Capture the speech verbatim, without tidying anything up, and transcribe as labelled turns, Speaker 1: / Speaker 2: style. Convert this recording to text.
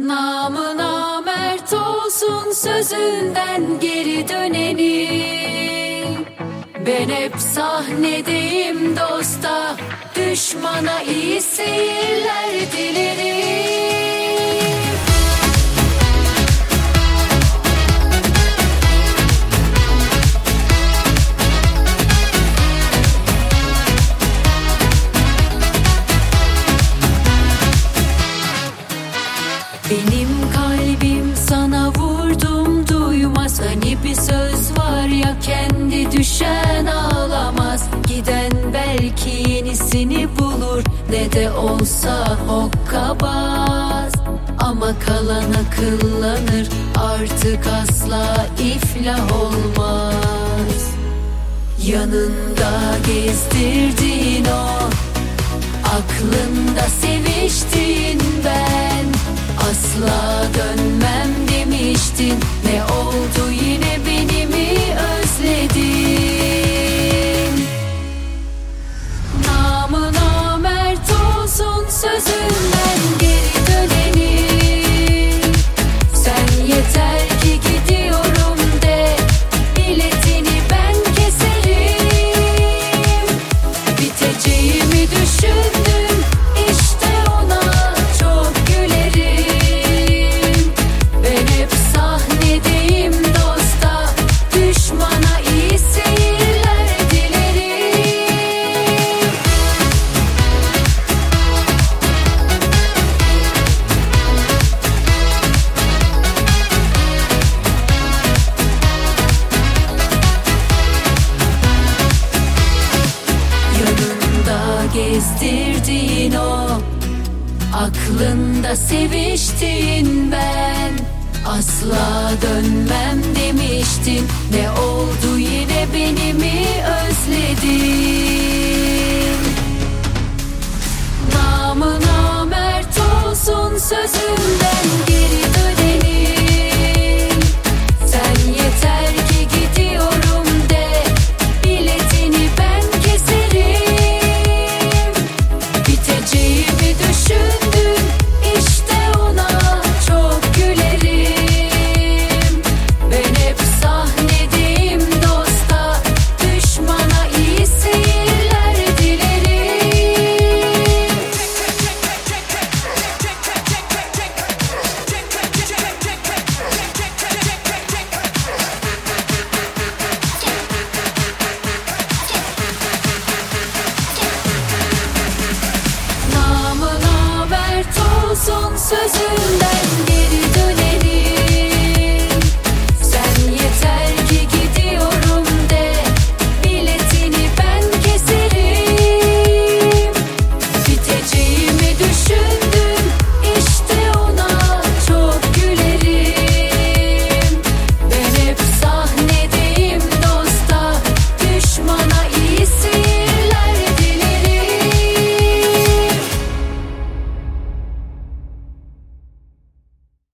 Speaker 1: Namı namert olsun sözünden geri döneni. Ben hep sahnedeyim dosta, düşmana iyi seyirler dilerim. Benim kalbim sana vurdum duymaz. Hani bir söz var ya, kendi düşen ağlamaz. Giden belki yenisini bulur, ne de olsa hokkabaz. Ama kalan akıllanır, artık asla iflah olmaz. Yanında gezdirdiğin o, aklında seviştin ben. Asla dönmem demiştin, ne oldu yine beni mi özledin? Namı namert olsun sözünden geri döneni. Sen yeter ki gidiyorum de, biletini ben keserim. Biteceğimi düşündüm, işte ona çok gülerim. Ben hep sahnedeyim dosta, düşmana iyi seyirler dilerim. Yanında gezdirdiğin o, aklında seviştin ben. Asla dönmem demiştin, ne oldu yine beni mi özledin? Namı namert olsun sözü